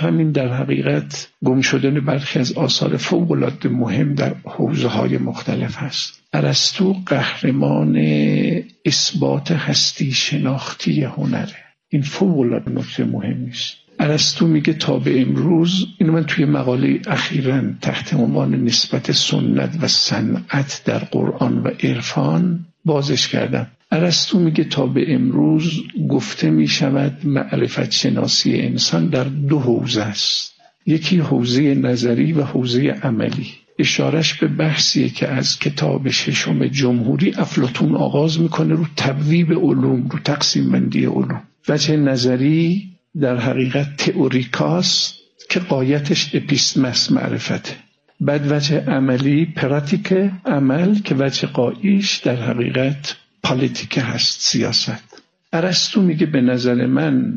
همین در حقیقت گم شدن برخی از آثار فوق‌العاده مهم در حوزه‌های مختلف هست. ارسطو قهرمان اثبات هستی شناختی هنره. این فوق‌العاده نکته مهمی است. ارسطو میگه تا به امروز، اینو من توی مقاله اخیراً تحت عنوان نسبت سنت و صنعت در قرآن و عرفان بازش کردم. ارسطو میگه تا به امروز گفته میشود معرفت شناسی انسان در دو حوزه است، یکی حوزه نظری و حوزه عملی. اشارش به بحثیه که از کتاب ششم جمهوری افلاطون آغاز میکنه رو تبویب علوم، رو تقسیم بندی علوم. وجه نظری در حقیقت تئوریکاست که غایتش اپیستمس معرفته. بعد وجه عملی پراتیک عمل که وجه غاییش در حقیقت پالیتیک هست، سیاست. ارسطو میگه به نظر من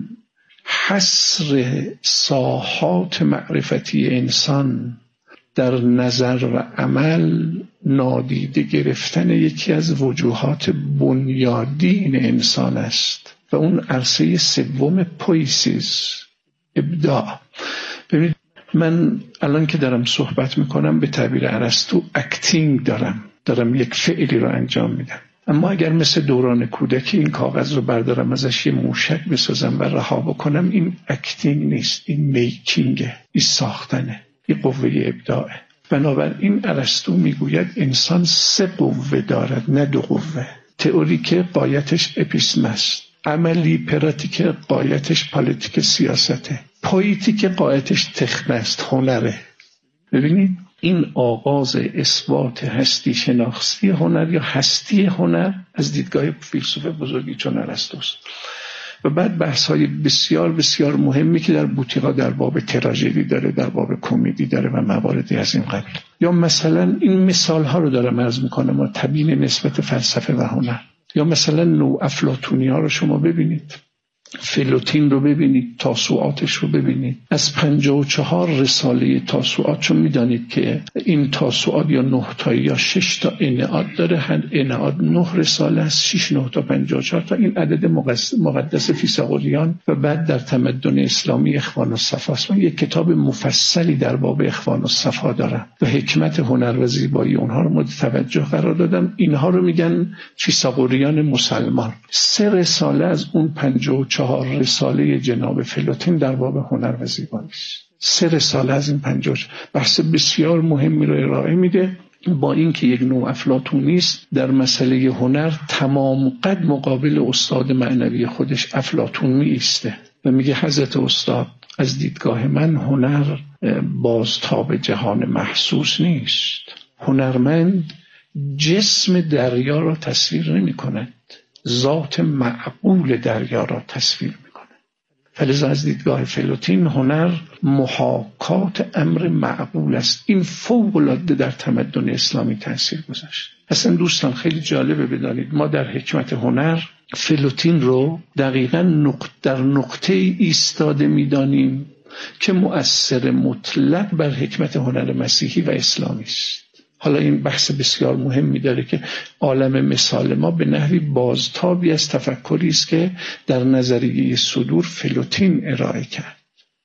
حصر ساحات معرفتی انسان در نظر و عمل نادیده گرفتن یکی از وجوهات بنیادین انسان است و اون عرصه سوم پویسیز، ابداع. ببینید من الان که دارم صحبت میکنم به تعبیر ارسطو اکتینگ دارم یک فعلی رو انجام میدم. اما اگر مثل دوران کودکی این کاغذ رو بردارم ازش یه موشک بسازم و رها بکنم، این اکتینگ نیست، این میکینگه، این ساختنه، این قوه ابداعه. بنابراین ارسطو میگوید انسان سه قوه دارد نه دو قوه. تئوریک غایتش اپیستمس، عملی پراتیک غایتش پالیتیک سیاسته، پویتیک غایتش تخنه است، هنره. ببینید این آغاز اثبات هستی شناختی هنر یا هستی هنر از دیدگاه فیلسوف بزرگی چون ارسطوست. و بعد بحث‌های بسیار بسیار مهمی که در بوتیقا در باب تراژدی داره، در باب کمدی داره و مواردی از این قبیل. یا مثلا این مثال‌ها رو دارم عرض می‌کنم و تبیین نسبت فلسفه و هنر. یا مثلا نو افلاطونی‌ها رو شما ببینید، فلوتین رو ببینید، تاسوعاتش رو ببینید. از 54 رساله تاسوعات، چون میدانید که این تاسوعات یا 9 تا یا 6 تا انعاد داره، هر انعاد 9 رساله است، 6 9 تا 54 تا این عدد مقدس فیثاغوریان. و بعد در تمدن اسلامی اخوان الصفا است. من یک کتاب مفصلی در باب اخوان الصفا دارم و حکمت هنر و زیبایی اونها رو مورد توجه قرار دادم. اینها رو میگن فیثاغوریان مسلمان. 3 رساله از اون 54 رساله جناب فلوتین در باب هنر و زیبایی است. 3 رساله از این 54 بحث بسیار مهمی رو ارائه میده. با اینکه یک نوع افلاطونی است، در مسئله هنر تمام قد مقابل استاد معنوی خودش افلاطون می ایسته و میگه حضرت استاد از دیدگاه من هنر بازتاب جهان محسوس نیست. هنرمند جسم دریا را تصویر نمی کند، ذات معقول دریا را تصویر می کند. فلذا از دیدگاه فلوتین هنر محاکات امر معقول است. این فوق‌العاده در تمدن اسلامی تأثیر گذاشت. اصلا دوستان خیلی جالبه بدانید ما در حکمت هنر فلوتین رو دقیقاً در نقطه ایستاده می‌دانیم که مؤثر مطلق بر حکمت هنر مسیحی و اسلامی است. حالا این بحث بسیار مهمی داره که عالم مثال ما به نحوی بازتابی از تفکری است که در نظریه صدور فلوتین ارائه کرد.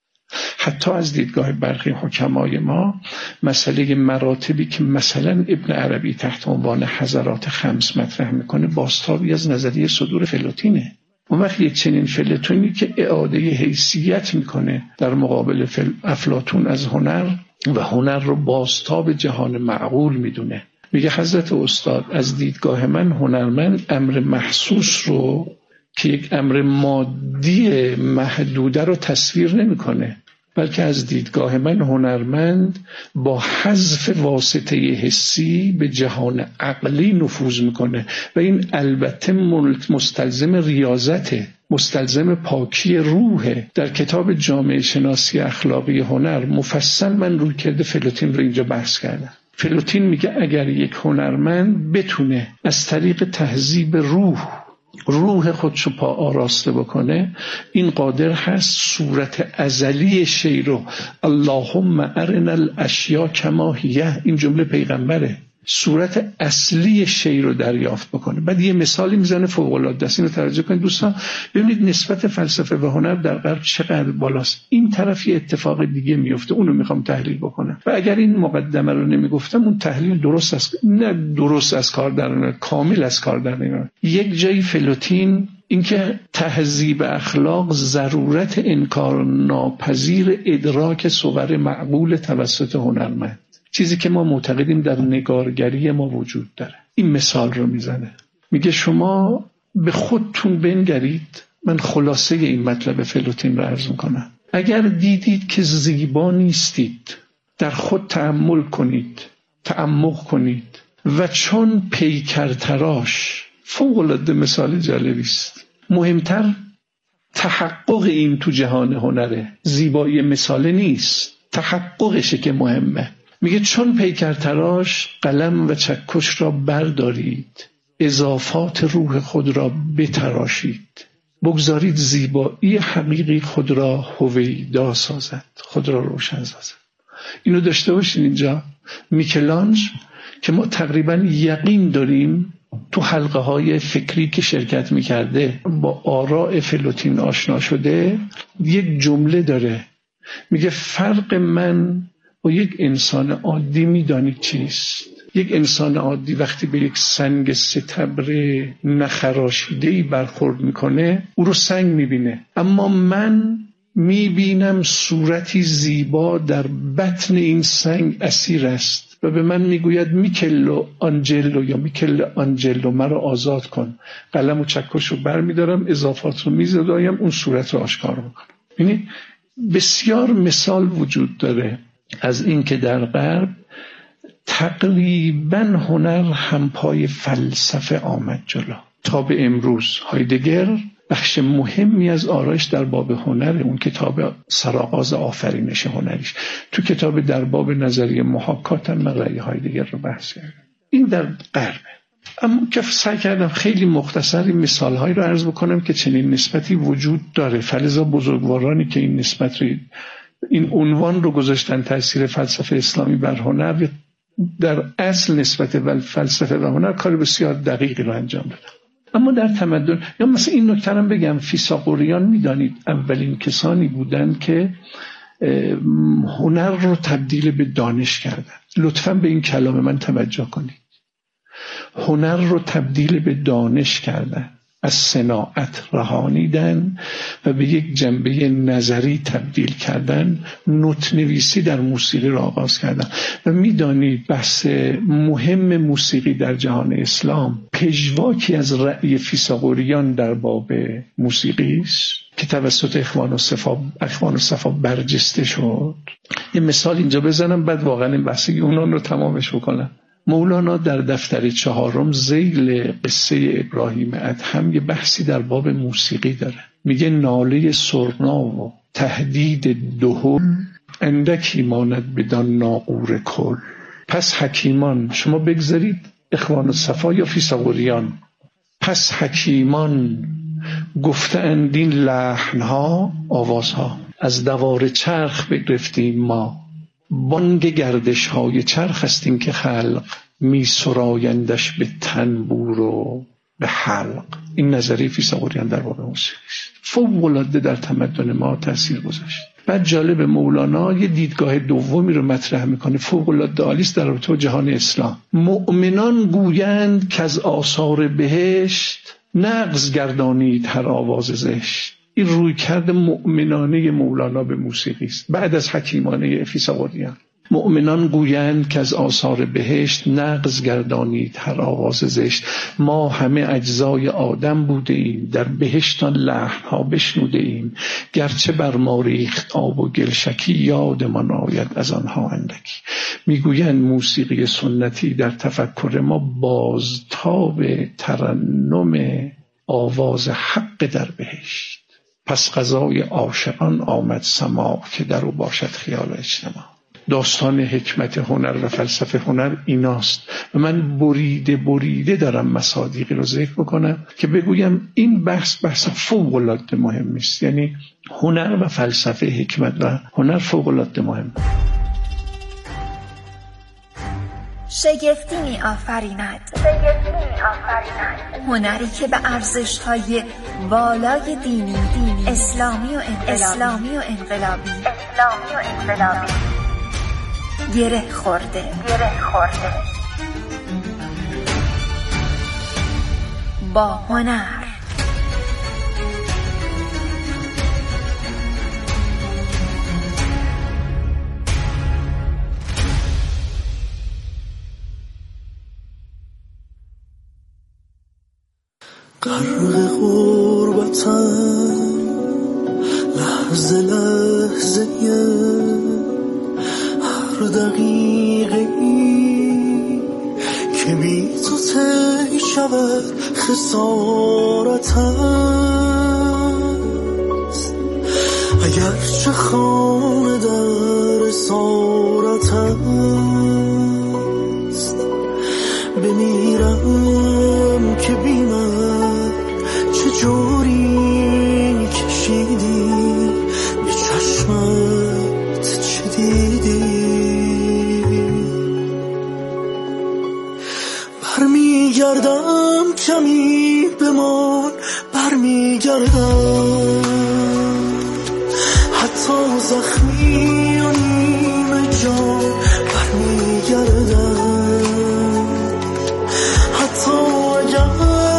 حتی از دیدگاه برخی حکمای ما مسئله مراتبی که مثلا ابن عربی تحت عنوان حضرات خمس مطرح میکنه بازتابی از نظریه صدور فلوتینه. اون وقت یک چنین فلوتینی که اعاده حیثیت میکنه در مقابل افلاطون از هنر و هنر رو بازتاب جهان معقول میدونه. میگه حضرت استاد از دیدگاه من هنرمند امر محسوس رو که یک امر مادی محدوده رو تصویر نمیکنه، بلکه از دیدگاه من هنرمند با حذف واسطه حسی به جهان عقلی نفوذ میکنه و این البته مستلزم ریاضته، مستلزم پاکی روحه. در کتاب جامعه شناسی اخلاقی هنر مفصل من روی کرده فلوتین رو اینجا بحث کردم. فلوتین میگه اگر یک هنرمند بتونه از طریق تهذیب روح خودشو پا آراسته بکنه، این قادر هست صورت ازلی شی رو اللهم ارنا الاشیاء کما هی، این جمله پیغمبره، صورت اصلی شی رو دریافت بکنه. بعد یه مثالی میزنه فوق العاده است. اینو توجه کنید دوستان، ببینید نسبت فلسفه و هنر در غرب چقدر بالاست. این طرف یه اتفاق دیگه میفته، اونو میخوام تحلیل بکنم و اگر این مقدمه رو نمیگفتم اون تحلیل درست است، نه درست از کار در نمیاد، کامل از کار در نمیاد. یک جایی فلوتین اینکه تهذیب اخلاق ضرورت انکار ناپذیر ادراک صور معقول توسط هنرمند، چیزی که ما معتقدیم در نگارگری ما وجود داره. این مثال رو میزنه، میگه شما به خودتون بنگرید. من خلاصه این مطلب فلوتین رو عرض میکنم. اگر دیدید که زیبا نیستید، در خود تأمل کنید، تعمق کنید و چون پیکر تراش، فوق‌العاده مثال جالبی است. مهمتر تحقق این تو جهان هنره، زیبایی مثال نیست، تحققشه که مهمه. میگه چون پیکر تراش قلم و چکش را بردارید، اضافات روح خود را بتراشید، بگذارید زیبایی حقیقی خود را هویدا سازد، خود را روشن سازد. اینو داشته باشین اینجا. میکلانج که ما تقریبا یقین داریم تو حلقه های فکری که شرکت میکرده با آراء فلوتین آشنا شده، یک جمله داره میگه فرق من با یک انسان عادی میدانید چیست؟ یک انسان عادی وقتی به یک سنگ ستبر نخراشیده‌ای برخورد میکنه او رو سنگ میبینه، اما من میبینم صورتی زیبا در بطن این سنگ اسیر است و به من میگوید میکلو آنجلو یا میکل آنجلو مرا آزاد کن. قلم و چکش رو بر میدارم، اضافات رو میزدایم، اون صورت رو آشکار میکنم. یعنی بسیار مثال وجود داره از این که در غرب تقریبا هنر همپای فلسفه آمد جلو تا به امروز. هایدگر بخش مهمی از آرایش در باب هنر، اون کتاب سرآغاز آفرینش هنریش، تو کتاب در باب نظریه محاکات هم مقرأ هایدگر رو بحث کردم. این در غربه. اما که سعی کردم خیلی مختصری مثالهایی رو عرض بکنم که چنین نسبتی وجود داره. فلذا بزرگوارانی که این نسبت رو، این عنوان رو گذاشتن تاثیر فلسفه اسلامی بر هنر، در اصل نسبت فلسفه و هنر کار بسیار دقیقی رو انجام دادن. اما در تمدن، یا مثلا این نکته رو بگم، فیثاغوریان میدانید اولین کسانی بودن که هنر رو تبدیل به دانش کردن. لطفاً به این کلام من توجه کنید. هنر رو تبدیل به دانش کردن، از صناعت رهانیدن و به یک جنبه نظری تبدیل کردن. نوت نویسی در موسیقی را آغاز کردن و میدانید بحث مهم موسیقی در جهان اسلام پژواکی از رأی فیثاغوریان در باب موسیقی است که توسط اخوان الصفا برجسته شد. یه مثال اینجا بزنم بعد واقعا این بحثی اونان رو تمامش بکنم. مولانا در دفتر 4 ذیل قصه ابراهیم ادهم یه بحثی در باب موسیقی داره. میگه ناله سرنا و تهدید دهل اندکی ماند بدان ناقور کل. پس حکیمان، شما بگذارید اخوان الصفا یا فیثاغوریان، پس حکیمان گفته اند این لحنها، آوازها، از دوار چرخ بگرفتیم ما. بانگ گردش های چرخ هستیم که خلق می سرایندش به تنبور و به حلق. این نظریه فیثاغوریان در باب موسیقی است. فوق‌العاده در تمدن ما تاثیر گذاشت. بعد جالب، مولانا یه دیدگاه دومی رو مطرح میکنه فوق‌العاده عالی است در رابطه با جهان اسلام. مؤمنان گویند که از آثار بهشت نغز گردانید هر آواز زشت. این رویکرد مؤمنانه مولانا به موسیقی است بعد از حکیمانه فیثاغوریان. مؤمنان گویند که از آثار بهشت نغز گردانید هر آواز زشت. ما همه اجزای آدم بوده ایم، در بهشتان لحنها بشنوده ایم. گرچه بر ما ریخت آب و گلشکی، یادمان آید از آنها اندکی. میگویند موسیقی سنتی در تفکر ما بازتاب ترنم آواز حق در بهشت. پس غذای عاشقان آمد سماع، که در او باشد خیال اجتماع. داستان حکمت هنر و فلسفه هنر ایناست و من بریده دارم مصادیقی رو ذکر بکنم که بگویم این بحث فوق‌العاده مهم است. یعنی هنر و فلسفه، حکمت و هنر فوق‌العاده مهم. شگفتی می آفریند. هنری که به ارزش‌های والای دینی، اسلامی و انقلابی گره خورده. با هنر غرق غربتم لحظه لحظه هر دقیقه ای که بی تو طی شود خسارت است. اگرچه خانه در اسارت است بمیرم که بی من چجوری کشیدی به چشمت چه دیدی. برمیگردم کمی بمان برمیگردم حتی زخمی و نیمه جان برمیگردم حتی اگر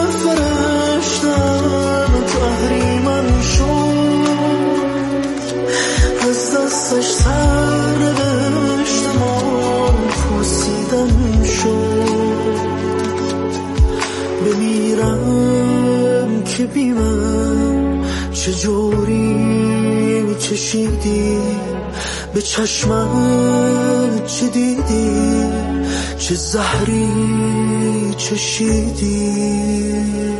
فرشتم تحریمم شد از دستش سر نوشتم پوسیدم شد بمیرم که بی من چجوری میکشیدی به چشمت چه دیدی چه زهری چشیدی.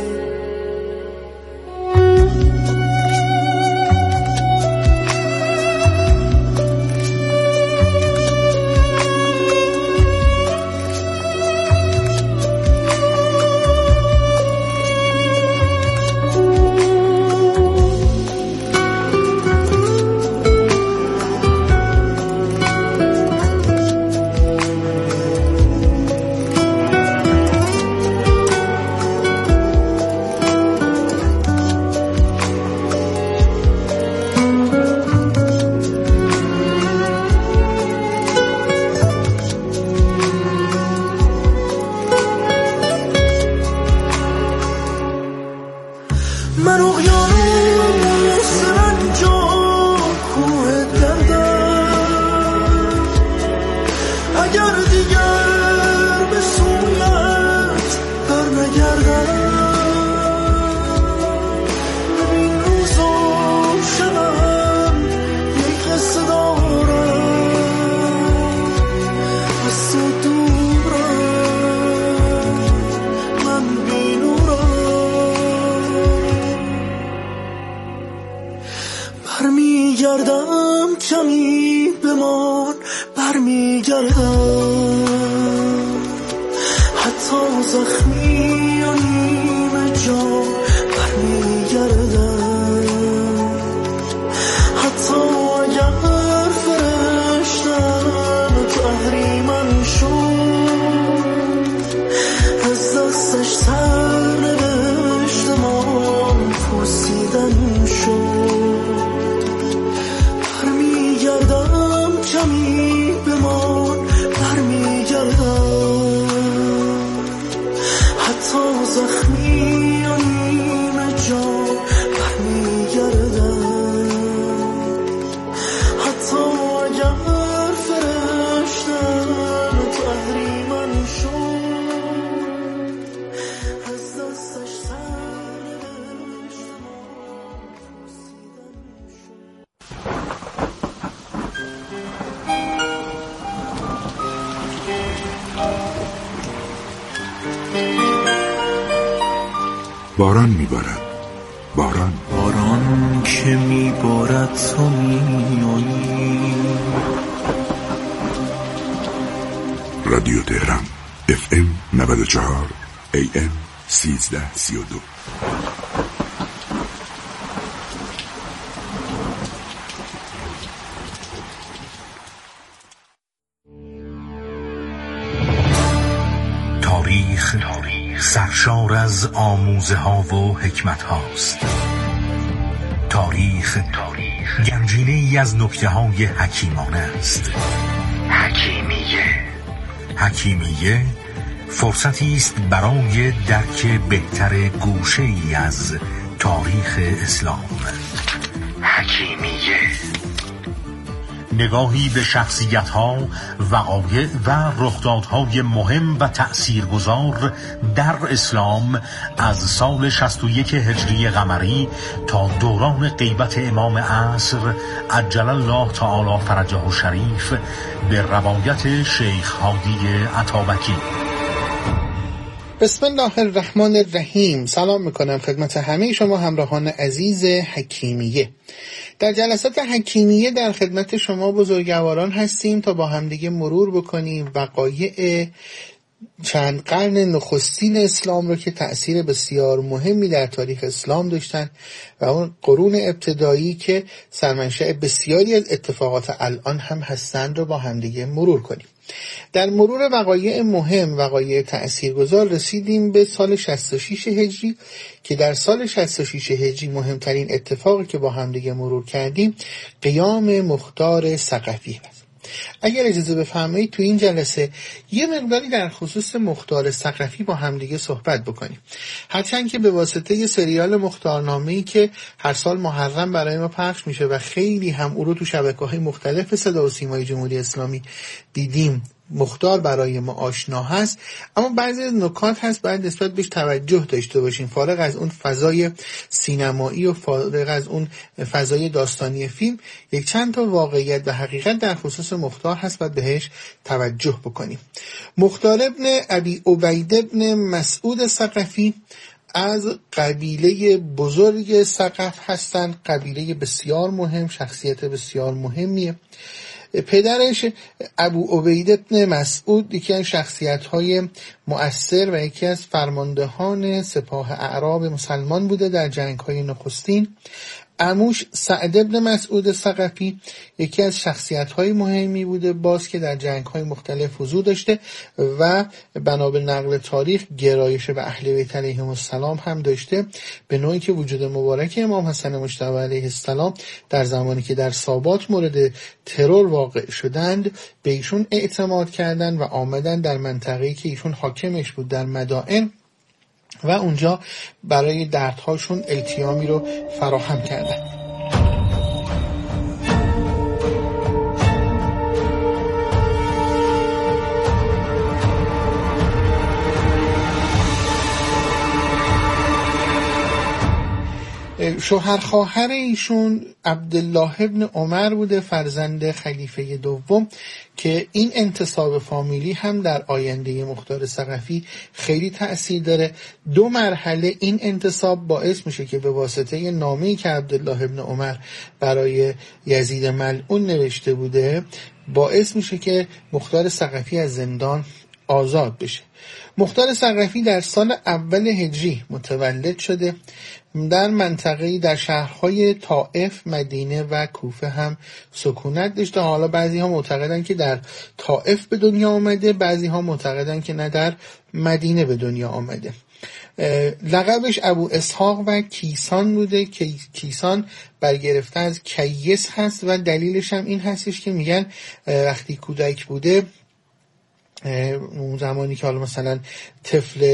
من اقیانوس رنجان کوه دردم اگر دیگر به سویت بر نگردم این روزا شدم یک قصه دارم از تو دورم من برمیگردم کمی بمان برمیگردم حتی زخمی و نیمه جان برمیگردم حتی اگر فرشتم تحریمم شد از دستش سر نوشتم پوسیدم شد برمیگردم کمی بمان برمیگردم حتی زخمی و نیمه جان برمیگردم حتی اگر فرشتم تحریمم شد از دستش سر نوشتم پوسیدم شد. باران میبارد باران که میبارد تو میایی. رادیو تهران FM 94 AM 1332. تاریخ سرشار از آموزه ها و حکمت هاست. تاریخ گنجینه ای از نکته های حکیمانه است. حکیمیه فرصتی است برای درک بهتر گوشه ای از تاریخ اسلام. حکیمیه نگاهی به شخصیت‌ها، وقایع و رخدادهای مهم و تأثیرگذار در اسلام از سال 61 هجری قمری تا دوران غیبت امام عصر عجل الله تعالی فرجه الشریف به روایت شیخ هادی عطابکی. بسم الله الرحمن الرحیم. سلام میکنم خدمت همه شما همراهان عزیز حکیمیه. در جلسات حکیمیه در خدمت شما بزرگواران هستیم تا با همدیگه مرور بکنیم وقایع چند قرن نخستین اسلام رو که تأثیر بسیار مهمی در تاریخ اسلام داشتن و اون قرون ابتدایی که سرمنشأ بسیاری از اتفاقات الان هم هستند رو با همدیگه مرور کنیم. در مرور وقایع مهم، وقایع تأثیرگذار رسیدیم به سال 66 هجری که در سال 66 هجری مهمترین اتفاقی که با همدیگه مرور کردیم قیام مختار ثقفی است. اگر اجازه بفرمایید تو این جلسه یه مقداری در خصوص مختار ثقفی با همدیگه صحبت بکنیم، هرچند که به واسطه یه سریال مختارنامه‌ای که هر سال محرم برای ما پخش میشه و خیلی هم او رو تو شبکه‌های مختلف صدا و سیمای جمهوری اسلامی دیدیم مختار برای ما آشنا هست، اما بعضی از نکات هست باید نسبت بهش توجه داشته باشیم. فارغ از اون فضای سینمایی و فارغ از اون فضای داستانی فیلم، یک چند تا واقعیت و حقیقت در خصوص مختار هست باید بهش توجه بکنیم. مختار ابن ابی عبید ابن مسعود ثقفی از قبیله بزرگ ثقف هستند، قبیله بسیار مهم، شخصیت بسیار مهمیه. پدرش ابو عبید ابن مسعود یکی از شخصیت‌های مؤثر و یکی از فرماندهان سپاه اعراب مسلمان بوده در جنگ‌های نخستین. عموش سعد ابن مسعود ثقفی یکی از شخصیت‌های مهمی بوده باز که در جنگ‌های مختلف حضور داشته و بنا به نقل تاریخ گرایش به اهل بیت علیهم السلام هم داشته، به نوعی که وجود مبارک امام حسن مجتبی علیه السلام در زمانی که در سابات مورد ترور واقع شدند به ایشون اعتماد کردند و آمدن در منطقه‌ای که ایشون حاکمش بود در مدائن و اونجا برای دردهاشون التیامی رو فراهم کردن. شوهر خواهر ایشون عبدالله ابن عمر بوده، فرزند خلیفه دوم، که این انتساب فامیلی هم در آینده مختار ثقفی خیلی تأثیر داره. 2 مرحله این انتساب باعث میشه که به واسطه نامه‌ای که عبدالله ابن عمر برای یزید ملعون نوشته بوده باعث میشه که مختار ثقفی از زندان آزاد بشه. مختار ثقفی در سال اول هجری متولد شده. در منطقه‌ای در شهرهای طائف، مدینه و کوفه هم سکونت داشته. حالا بعضی ها معتقدن که در طائف به دنیا آمده، بعضی ها معتقدن که نه در مدینه به دنیا آمده. لقبش ابو اسحاق و کیسان بوده که کیسان برگرفته از کیس هست و دلیلش هم این هستش که میگن وقتی کودک بوده، اون زمانی که حالا مثلا طفل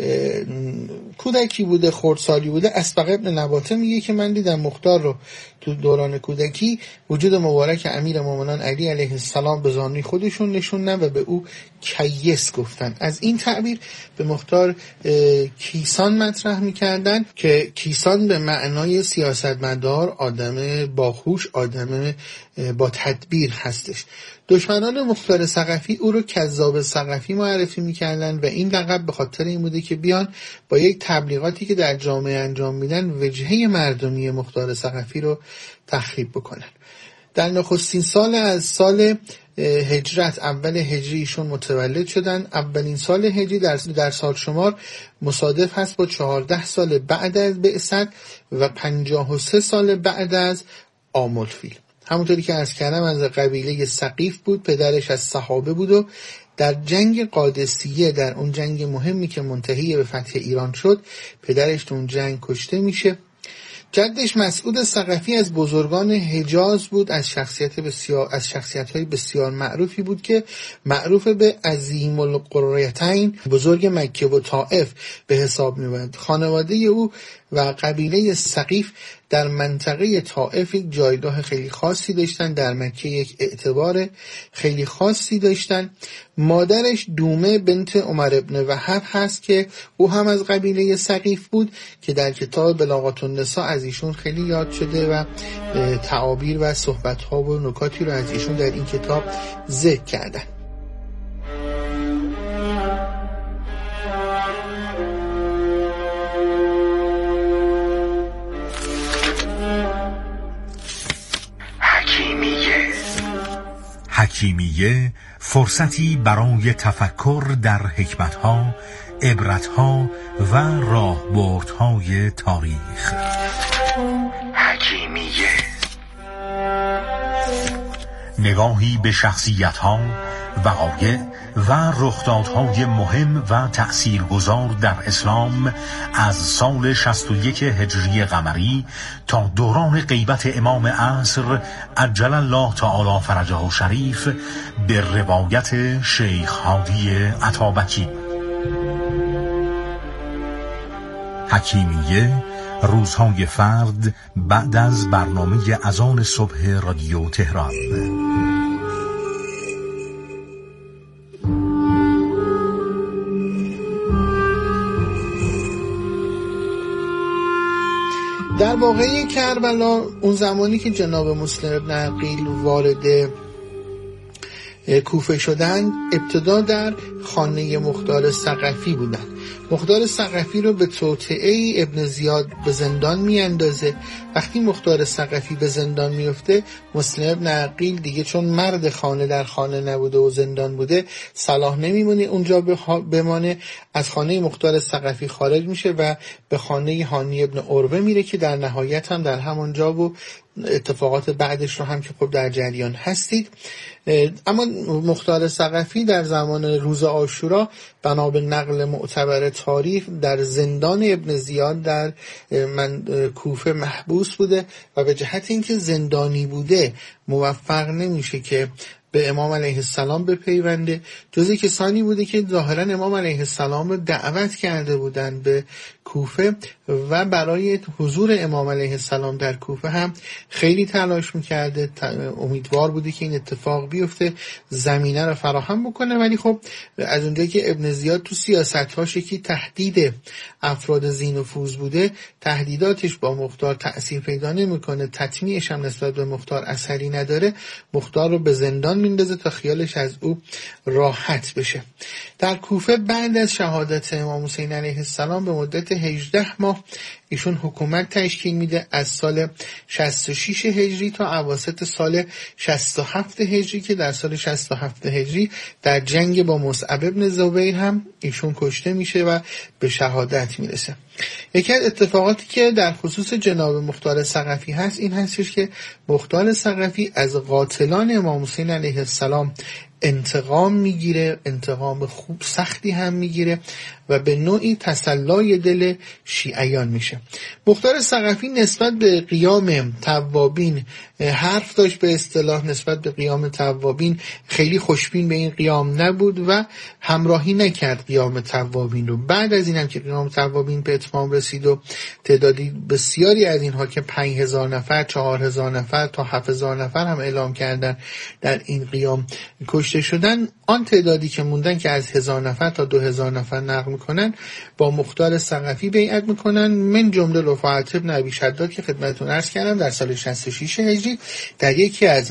کودکی بوده، خردسالی بوده، اسبق ابن نباته میگه که من دیدم مختار رو تو دوران کودکی وجود مبارک امیر مومنان علی علیه السلام به زانوی خودشون نشوندن و به او کیس گفتن. از این تعبیر به مختار کیسان مطرح میکردن که کیسان به معنای سیاستمدار، آدم باهوش، آدم با تدبیر هستش. دشمنان مختار ثقفی او رو کذاب ثقفی معرفی میکردن و این لقب به خاطر این بوده که بیان با یک تبلیغاتی که در جامعه انجام میدن وجهه مردمی مختار ثقفی رو تخریب بکنن. در نخستین سال از سال هجرت، اول هجری ایشون متولد شدن. اولین سال هجری در سال شمار مصادف هست با 14 سال بعد از بعثت و 53 سال بعد از عام الفیل. همونطوری که عرض کردم از قبیله ثقیف بود، پدرش از صحابه بود و در جنگ قادسیه، در اون جنگ مهمی که منتهی به فتح ایران شد، پدرش تو اون جنگ کشته میشه. جدش مسعود ثقفی از بزرگان حجاز بود، از شخصیت‌های بسیار معروفی بود که معروف به عظیم القریتین، بزرگ مکه و طائف به حساب می‌آمد. خانواده او و قبیله ثقیف در منطقه طائف یک جایگاه خیلی خاصی داشتن، در مکه یک اعتبار خیلی خاصی داشتن. مادرش دومه بنت عمر ابن وهب هست که او هم از قبیله ثقیف بود که در کتاب بلاغت النساء از ایشون خیلی یاد شده و تعابیر و صحبت‌ها و نکاتی رو از ایشون در این کتاب ذکر کردن. حکیمیه فرصتی برای تفکر در حکمتها، عبرتها و راهبردهای تاریخ. حکیمیه نگاهی به شخصیتها، وقایع و رخدادهای مهم و تأثیرگذار در اسلام از سال 61 هجری قمری تا دوران غیبت امام عصر عجل الله تعالی فرجه شریف به روایت شیخ هادی عطابکی. حکیمیه روزهای فرد بعد از برنامه اذان صبح رادیو تهران. در واقعه کربلا اون زمانی که جناب مسلم ابن عقیل وارد کوفه شدن، ابتدا در خانه مختار ثقفی بودن. مختار ثقفی رو به توطئه ابن زیاد به زندان میاندازه. وقتی مختار ثقفی به زندان میفته، مسلم ابن عقیل دیگه چون مرد خانه در خانه نبوده و زندان بوده، صلاح نمیمونه اونجا بمانه. از خانه مختار ثقفی خارج میشه و به خانه هانی ابن عروه میره که در نهایت هم در همونجا و اتفاقات بعدش رو هم که خب در جریان هستید. اما مختار ثقفی در زمان روز عاشورا بنا به نقل معتبر تاریخ در زندان ابن زیاد در کوفه محبوس بوده و به جهت اینکه زندانی بوده موفق نمیشه که به امام علیه السلام بپیونده. جزی کسانی بوده که ظاهرا امام علیه السلام رو دعوت کرده بودن به کوفه و برای حضور امام علیه السلام در کوفه هم خیلی تلاش میکرده، امیدوار بوده که این اتفاق بیفته، زمینه رو فراهم بکنه. ولی خب از اونجایی که ابن زیاد تو سیاست‌هاش یکی تهدید افراد ذی نفوذ بوده، تهدیداتش با مختار تأثیر پیدا نمیکنه، تطمیعش هم نسبت به مختار اثری نداره، مختار رو به زندان میندازه تا خیالش از او راحت بشه. در کوفه بعد از شهادت امام حسین علیه السلام به مدت 18 ماه ایشون حکومت تشکیل میده، از سال 66 هجری تا اواسط سال 67 هجری که در سال 67 هجری در جنگ با مصعب ابن زبیر هم ایشون کشته میشه و به شهادت میرسه. یکی از اتفاقاتی که در خصوص جناب مختار ثقفی هست این هستش که مختار ثقفی از قاتلان امام حسین علیه السلام انتقام میگیره، انتقام خوب سختی هم میگیره و به نوعی تسلای دل شیعیان میشه. مختار ثقفی نسبت به قیام توابین حرف داشت، به اصطلاح نسبت به قیام توابین خیلی خوشبین به این قیام نبود و همراهی نکرد قیام توابین رو. بعد از این هم که قیام توابین به اتمام رسید و تعدادی بسیاری از اینها که 5000 نفر، 4000 نفر تا 7000 نفر هم اعلام کردن در این قیام کشته شدن، آن تعدادی که موندن که از 1000 نفر تا 2000 نفر نقل میکنن با مختار ثقفی بیعت میکنن، من جمله رفاعت ابن ابی شداد که خدمتتون عرض کردم در سال 66 هجری در یکی از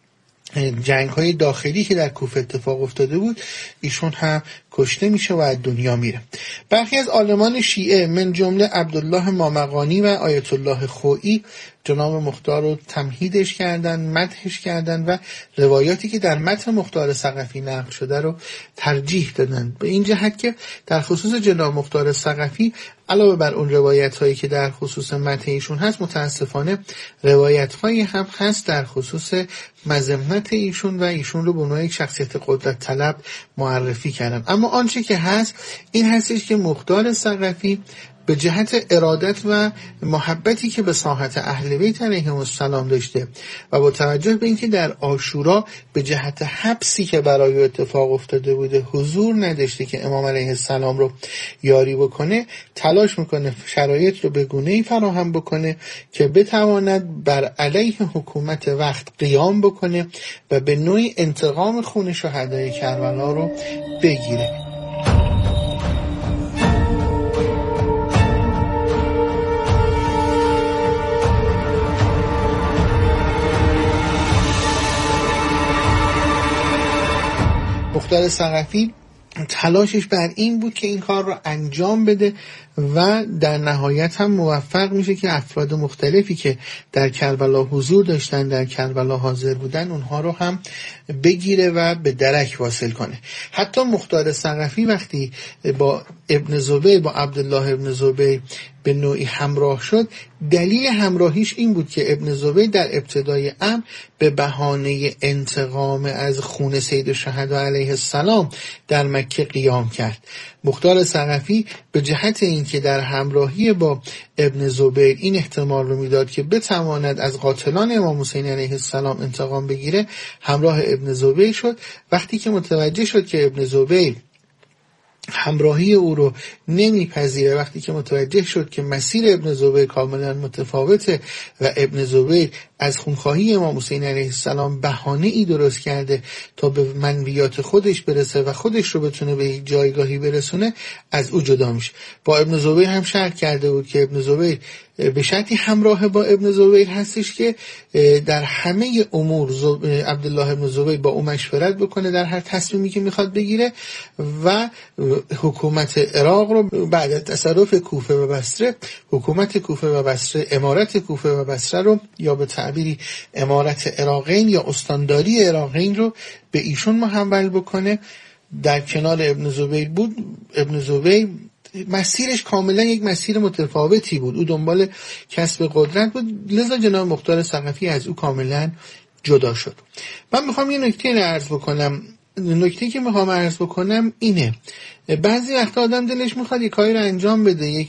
جنگ‌های داخلی که در کوفه اتفاق افتاده بود ایشون هم کشته میشه و از دنیا میره. برخی از عالمان شیعه من جمله عبدالله مامقانی و آیت الله خویی جناب مختار رو تمهیدش کردن، مدحش کردن و روایاتی که در متن مختار ثقفی نقل شده رو ترجیح دادن، به این جهت که در خصوص جناب مختار ثقفی علاوه بر اون روایت هایی که در خصوص متن ایشون هست، متاسفانه روایت هایی هم هست در خصوص مذمت ایشون و ایشون رو به عنوان یک شخصیت قدرت طلب معرفی کردن. اما آنچه که هست این هستش که مختار ثقفی به جهت ارادت و محبتی که به ساحت اهل بیت علیهم السلام داشته و با توجه به اینکه در عاشورا به جهت حبسی که برای اتفاق افتاده بوده حضور نداشته که امام علیه السلام رو یاری بکنه، تلاش میکنه شرایط رو به گونه‌ای فراهم بکنه که بتواند بر علیه حکومت وقت قیام بکنه و به نوعی انتقام خون شهدای کربلا رو بگیره. مختار ثقفی تلاشش بر این بود که این کار رو انجام بده و در نهایت هم موفق میشه که افراد مختلفی که در کربلا حضور داشتن، در کربلا حاضر بودن، اونها رو هم بگیره و به درک واصل کنه. حتی مختار ثقفی وقتی با ابن زبیر، با عبدالله ابن زبیر به نوعی همراه شد، دلیل همراهیش این بود که ابن زبیر در ابتدای امر به بهانه انتقام از خون سید الشهدا علیه السلام در مکه قیام کرد. مختار ثقفی به جهت اینکه در همراهی با ابن زبیر این احتمال رو میداد که بتواند از قاتلان امام حسین علیه السلام انتقام بگیره، همراه ابن زبیر شد. وقتی که متوجه شد که ابن زبیر همراهی او رو نمیپذیره، وقتی که متوجه شد که مسیر ابن زبیر کاملا متفاوته و ابن زبیر از خونخواهی امام حسین علیه السلام بهانه ای درست کرده تا به منویات خودش برسه و خودش رو بتونه به یک جایگاهی برسونه، از او جدا میشه. با ابن زبیر هم شرط کرده بود که ابن زبیر به شرطی همراه با ابن زبیر هستش که در همه امور عبدالله ابن زبیر با او مشورت بکنه در هر تصمیمی که میخواد بگیره و حکومت عراق رو بعد از تصرف کوفه و بصره، حکومت کوفه و بصره، امارت کوفه و بصره رو، یا به تعبیری امارت عراقین یا استانداری عراقین رو به ایشون محول بکنه. در کنار ابن زبیر بود. ابن زبیر مسیرش کاملا یک مسیر متفاوتی بود، او دنبال کسب قدرت بود، لذا جناب مختار ثقفی از او کاملا جدا شد. من میخوام یه نکته عرض بکنم. نکته که میخوام عرض بکنم اینه، بعضی وقتا آدم دلش میخواد یک کاری رو انجام بده، یک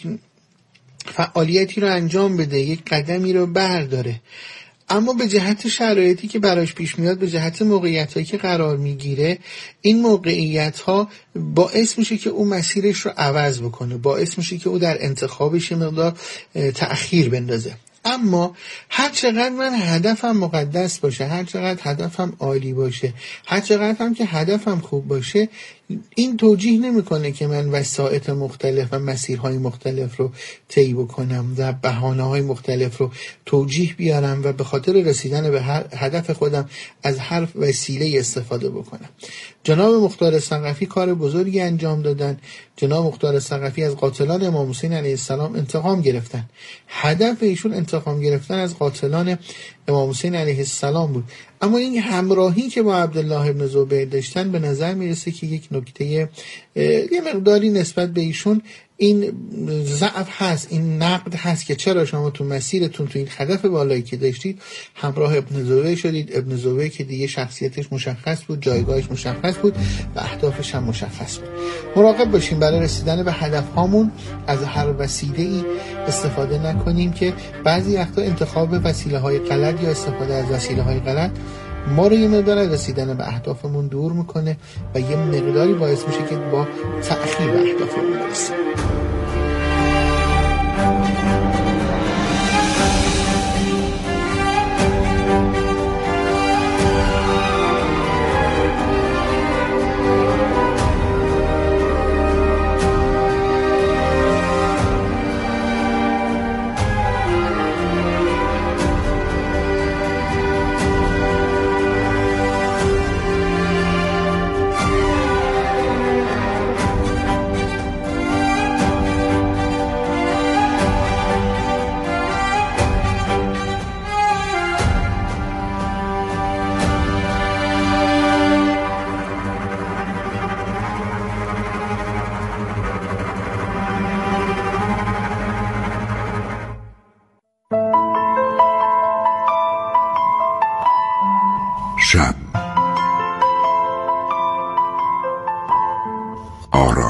فعالیتی رو انجام بده، یک قدمی رو برداره، اما به جهت شرایطی که براش پیش میاد، به جهت موقعیتایی که قرار میگیره، این موقعیت‌ها باعث میشه که او مسیرش رو عوض بکنه، باعث میشه که او در انتخابش مقدار تأخیر بندازه. اما هر چقدر من هدفم مقدس باشه، هر چقدر هدفم عالی باشه، هر چقدر هم که هدفم خوب باشه، این توجیه نمیکنه که من وسایط مختلف و مسیرهای مختلف رو طی بکنم و بهانه‌های مختلف رو توجیه بیارم و به خاطر رسیدن به هدف خودم از هر وسیله استفاده بکنم. جناب مختار ثقفی کار بزرگی انجام دادن. جناب مختار ثقفی از قاتلان امام حسین علیه السلام انتقام گرفتن. هدف ایشون انتقام گرفتن از قاتلان امام حسین علیه السلام بود. اما این همراهی که با عبدالله ابن زبیر داشتن به نظر میرسه که یک نکته یه مقداری نسبت به ایشون این ضعف هست، این نقد هست که چرا شما تو مسیرتون، تو این هدف بالایی که داشتید همراه ابن زبیر شدید. ابن زبیر که دیگه شخصیتش مشخص بود، جایگاهش مشخص بود و اهدافش هم مشخص بود. مراقب باشیم برای رسیدن به هدف هامون از هر وسیله‌ای استفاده نکنیم که بعضی وقتا انتخاب وسیله‌های غلط یا استفاده از وسیله‌های غلط ما رو یه مقدار رسیدن به اهدافمون دور میکنه و یه مقداری باعث میشه که با تأخیر به اهدافمون برسیم.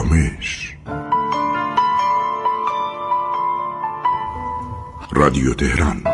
آرامش. رادیو تهران.